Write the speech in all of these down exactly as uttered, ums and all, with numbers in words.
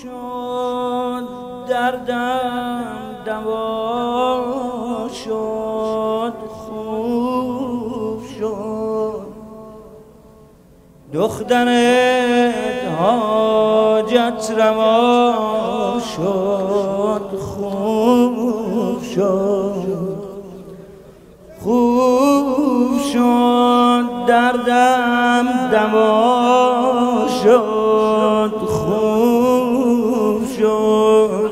شد دردم دوا شد خوب شد دخترت حاجت روا شد خوب شد خوب شد دردم دوا شد خوب شد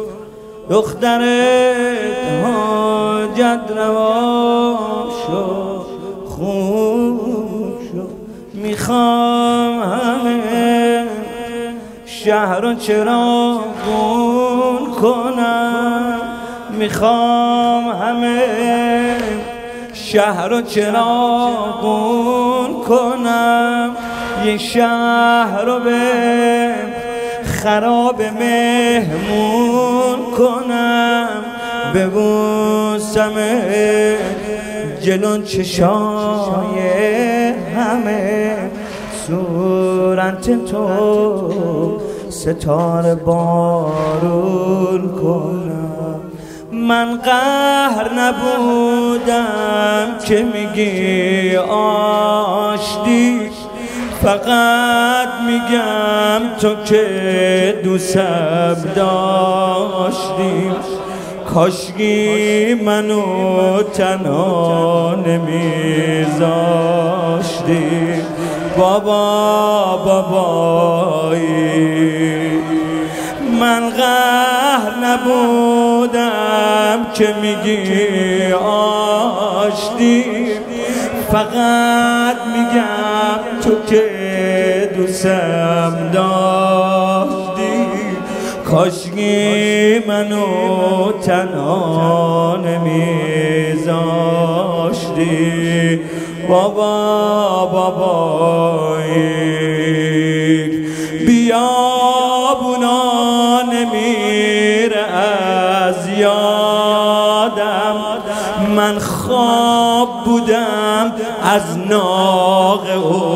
دخترت حاجت روا شد خوب شد میخوام همه شهر رو چراغون کنم میخوام همه شهر رو چراغون کنم یه شهر رو به خراب مهمون کنم ببوسم جلون چشای همه صورت تو ستاره بارون کنم من قهر نبودم که میگی آشتی فقط میگم تو که دوستم داشتی کاشکی منو تنها نمیذاشتی بابا بابایی من قهر نبودم که میگی آشتی فقط میگم تو که دوستم داشتی کاشکی منو تنها نمیذاشتی بابا بابایی بیابونا نمیره از یادم من خواب بودم از ناقه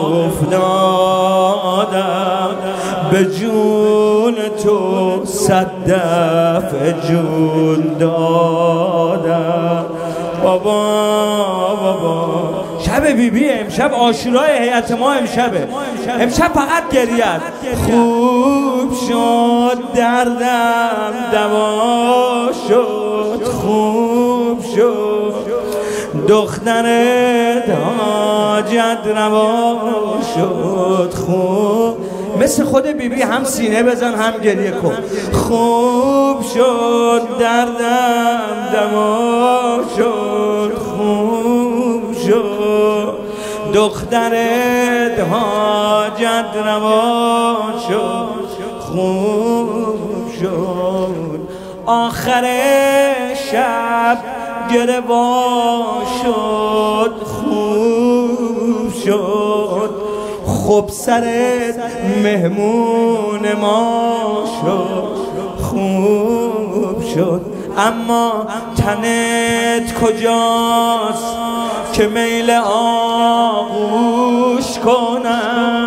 افتادم به جون تو صد دفعه جون دادم بابا بابا شب بی بی امشب عاشورای هیئت ما امشبه امشب فقط گریت خوب شد دردم دوا شد خوب شد دخترت حاجت روا شد خوب مثل خود بی بی هم سینه بزن هم گریه کن خوب شد دردم دوا شد خوب شد دخترت حاجت روا شد خوب شد آخر شب گروا شد خوب شد خب سرت مهمون ما شد خوب شد اما تنت کجاست که میل آغوش کنم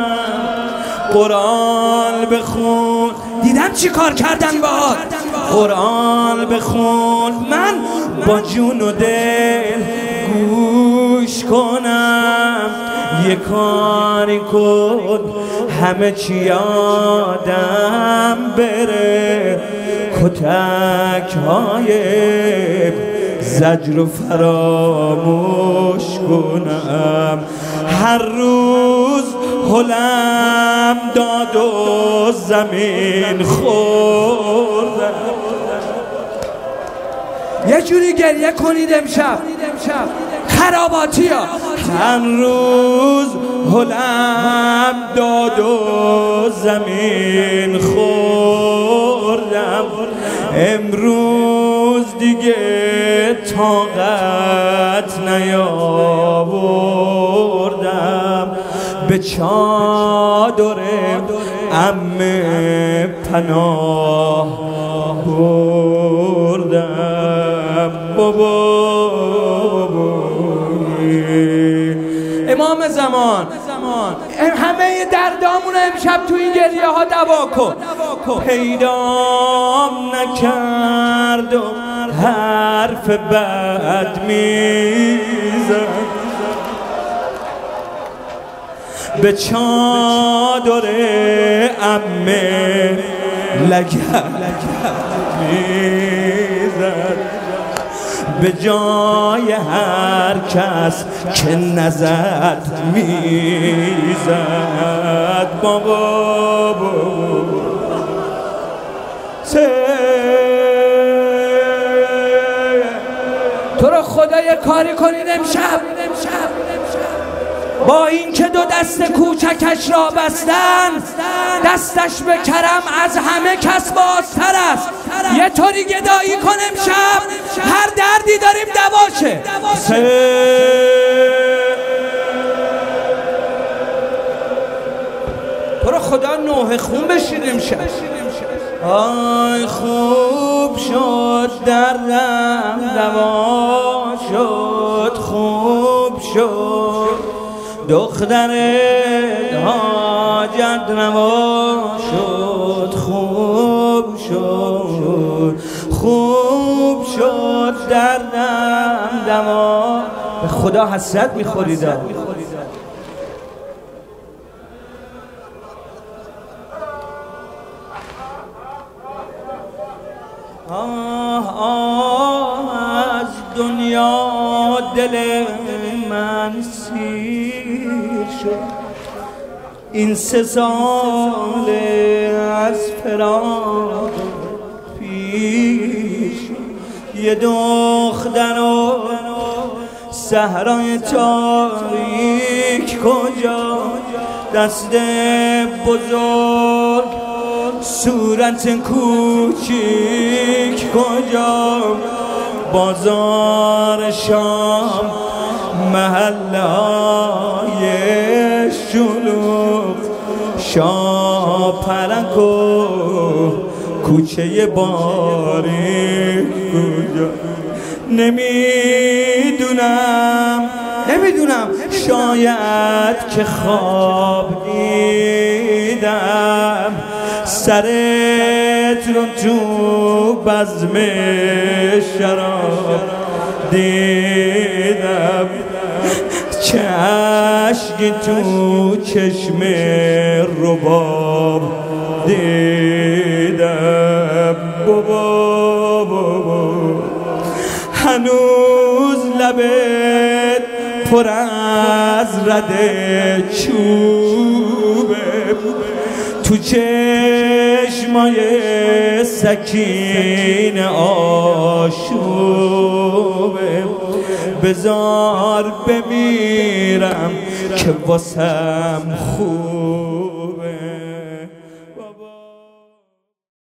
قرآن بخون دیدم چی کار کردن باهات قرآن بخون من با جون و دل گوش کنم یه کاری کن همه چی یادم بره کتک های زجر و فراموش کنم هر روز هلم داد و زمین خوردم یه جوری گریه کنید امشب خراباتی ها هر روز هلم داد و زمین خوردم امروز دیگه طاقت نیاوردم به چادر عمه پناه بردم بابا امام زمان همه دردامون امشب تو این گریه ها دوا کن. پیدام نکرد و حرف بد میزد به چادر عمه لگد میزد به جای هر کس که نزد میزد. بابا تو رو خدا یه کاری کنید امشب با این که دو دست کوچکش را بستن دستش به کرم از همه کس بازتر است. یه طوری گدایی کن امشب هر دردی داریم دواشه. تو رو خدا نوحه خون بشید امشب. آی خوب شد دردم دوا شد خوب شد دختر حاجت روا شد خوب شد خوب شد دردم دوا. به خدا حسرت میخورید. آه آه از دنیا دل من سیر شد این سه سال از فراق پیش. یه دختر و صحرای تاریک کجا دست بزرگ صورت کوچیک کجا بازار شام محله‌های شلوغ شاپرک و کوچه باریک کجا. نمیدونم نمیدونم شاید که خواب دیدم سرت رو تو بزم شراب دیدم چشکی تو چشم رباب دیدم. بابا بابا هنوز لبت پر از رده چوبه تو چشمای سکین آشوبه. بذار بمیرم که واسم خوب